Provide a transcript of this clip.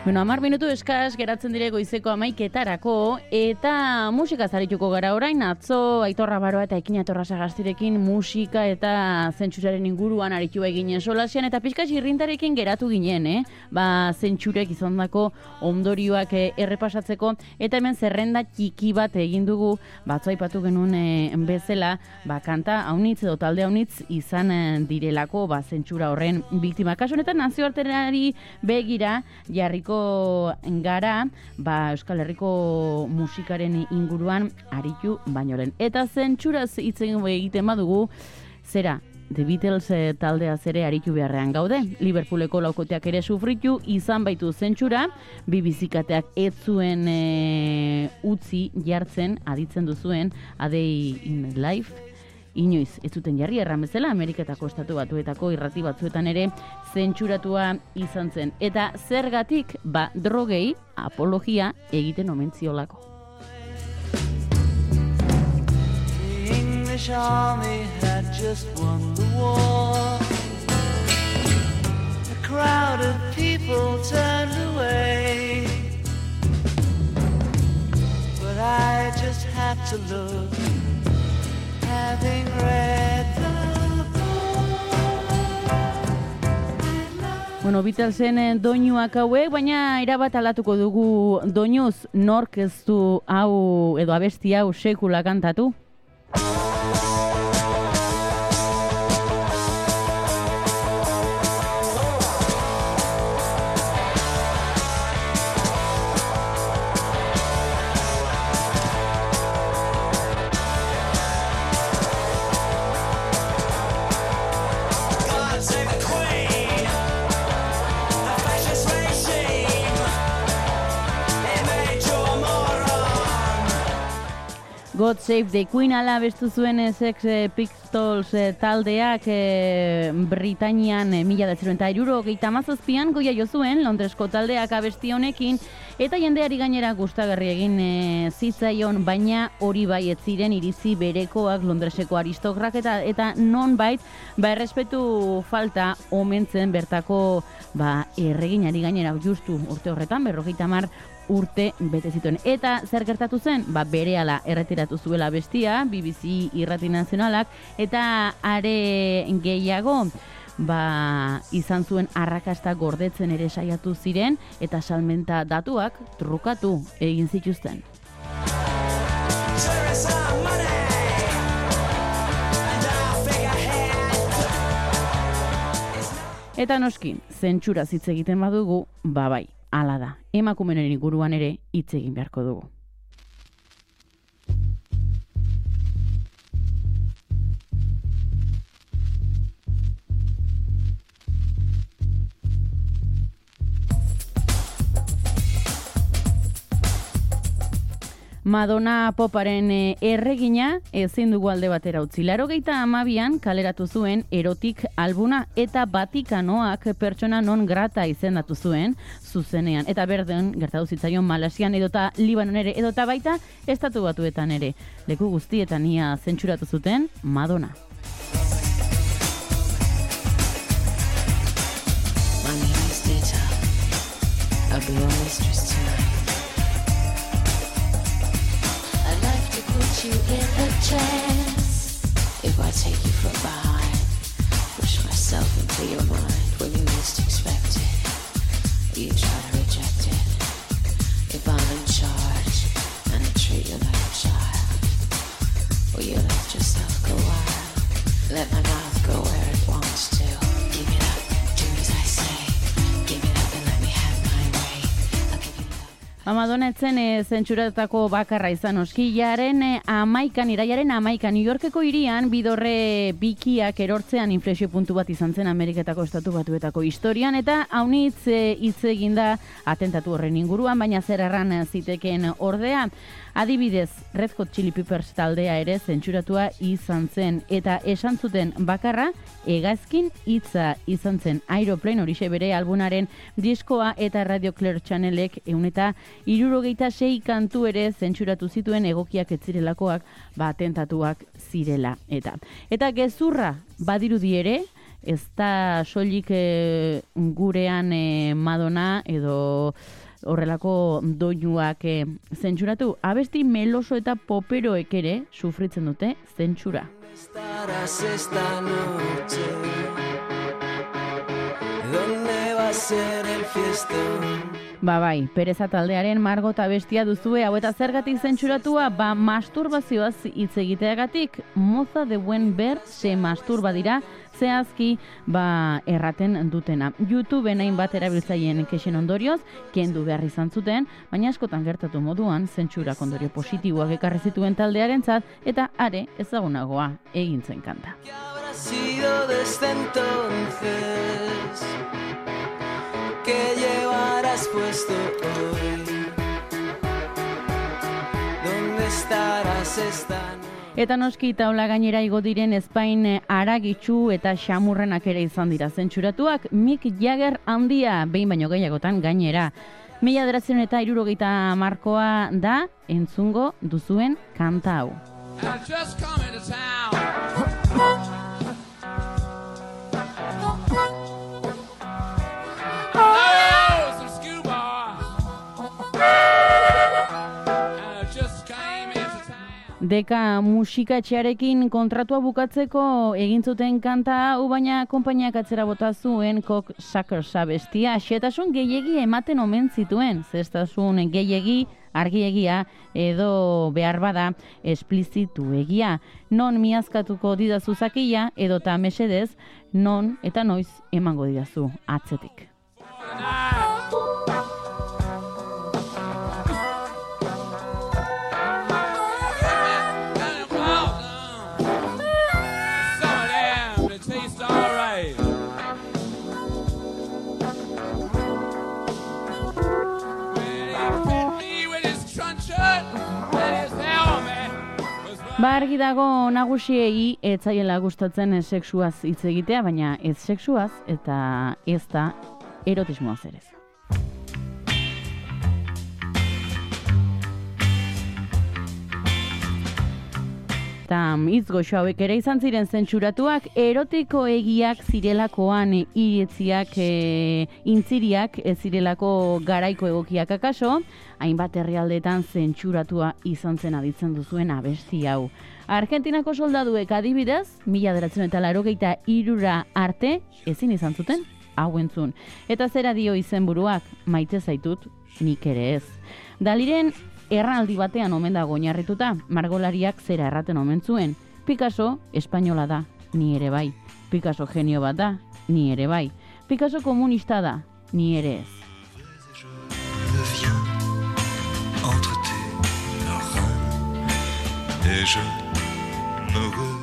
Bueno, 10 minutu eskas geratzen dire goizeko 11:00 eta musika zarituko gara orain. Atzo Aitor Rabaroa eta Ekin Atorra Sagastirekin musika eta zentsuraren inguruan aritu eginen solasian eta pixka irrintarekin geratu ginen, zentsurek izandako ondorioak errepasatzeko eta hemen zerrenda txiki bat egin dugu, batzu aipatu genuen bezala, kanta haunitz edo talde haunitz izan direlako zentsura horren biktima. Kasu honetan nazioarteari begira jarriko gara, Euskal Herriko musikaren inguruan aritu baino lehen. Eta zentsuraz hitz egiten badugu, zera, The Beatles taldea ere aritu beharrean gaude. Liverpooleko laukoteak ere sufritu izan baitu zentsura, BBC-kateak ez zuen utzi jartzen, aditzen duzuen, A Day in Life, inoiz ez zuten jarri erran bezala, Ameriketako estatu batuetako irrati batzuetan ere zentsuratua izan zen. Eta zergatik, drogei apologia egiten omen ziolako. The English army had just won the war. A crowd of people turned away, but I just had to look, having read the Bueno, Beatlesen doinuak hauek, baina erabat aldatuko dugu doinuz nork ez du hau edo abesti hau sekula kantatu. God Save the Queen ala bestu zuen Sex Pistols taldeak Britanian 1977an goia jo zuen Londresko taldeak abesti honekin eta jendeari gainera gustagarri egin zitzaion, baina hori bai ez ziren iritzi berekoak Londreseko aristokrak eta nonbait errespetu falta omentzen bertako erreginari gainera justu urte horretan 50 urte bete zituen. Eta zer gertatu zen? Berehala erretiratu zuela bestia, BBC irrati nazionalak, eta are gehiago, izan zuen arrakasta gordetzen ere saiatu ziren, eta salmenta datuak trukatu egin zituzten. Eta noski, zentsura hitz egiten badugu, bai. Hala da, emakumeen inguruan ere hitz egin beharko dugu. Madonna poparen erregina ezin dugu alde batera utzi. 82an kaleratu zuen Erotik albuna eta Vatikanoak pertsona non grata izendatu zuen zuzenean. Eta berden gertatu zitzaion Malasian edota Libanon ere edota baita estatu batuetan ere. Leku guztietan ia zentsuratu zuten Madonna. My name is Dita. I'll be your mistress tonight. You in a trance. If I take you from behind, push myself into your mind when you least expect it, you try to reject it. If I'm in charge and I treat you like a child, will you let yourself go wild? Let my mouth go where it wants to. Give it up, do as I say. Give it up and let me have my way. I'll give you love. Madonna etzen zentsuratako bakarra izan oskilaren iraiaren 11 New Yorkeko hirian bidorre bikiak erortzean inflexio puntu bat izan zen Ameriketako estatu batuetako historian eta haunitz hitz eginda atentatu horren inguruan, baina zer erran zitekeen ordea. Adibidez, Red Hot Chili Peppers taldea ere zentsuratua izan zen eta esan zuten bakarra hegazkin hitza izan zen. Aeroplane horixe bere albunaren diskoa eta Radio Clear Channelek 166 kantu ere zentsuratu zituen egokiak ez zirelakoak, atentatuak zirela eta gezurra badirudi ere ez da soilik gurean Madonna edo horrelako doinuak zentsuratu. Abesti meloso eta poperoek ere sufritzen dute zentsura. Estarás esta noche. ¿Dónde va a ser el fiestón? Bai, Pereza taldearen Margot abestia duzue, hau eta zergatik zentsuratua, masturbazioaz hitz egiteagatik. Moza de buen ver se masturba dira, zehazki erraten dutena. YouTubeen hainbat erabiltzaileen kexen ondorioz, kendu behar izan zuten, baina askotan gertatu moduan, zentsurak ondorio positiboak ekarri zituen taldearentzat, eta are ezagunagoa egin zen kanta. ¿Qué habrá sido desde entonces? ¿Qué llevarás puesto hoy? ¿Dónde estarás esta noche? Eta noski taula gainera igo diren Espain aragitsu eta xamurrenak ere izan dira zentsuratuak, Mick Jagger handia, behin baino gehiagotan gainera. 1970 da entzungo duzuen kanta hau. Deka musikatxearekin kontratua bukatzeko egin zuten kanta hau, baina konpainiak atzera bota zuen Cocksuckers abestia. Xehetasun gehiegi ematen omen zituen, zehaztasun gehiegi, argiegia edo behar bada esplizituegia. Non miazkatuko didazu zakia edota mesedez, non eta noiz emango didazu atzetik. Argi dago nagusiei ez zaiela gustatzen sexuaz hitz egitea, baina ez sexuaz eta ez da erotismoaz ere. Eta hitz goxo hauek ere izan ziren zentsuratuak, erotikoegiak zirelakoan iritziak, intziriak ez zirelako garaiko egokiak akaso, hainbat herrialdetan zentsuratua izan zen aditzen duzuen abesti hau. Argentinako soldaduek adibidez, 1983 arte ezin izan zuten hau entzun. Eta zera dio izenburuak, maite zaitut, nik ere ez. Daliren erraldi batean omen dago oinarrituta, margolariak zera erraten omen zuen. Picasso espainola da, ni ere bai. Picasso genio bat da, ni ere bai. Picasso komunista da, ni ere ez. Entre tes reins et je me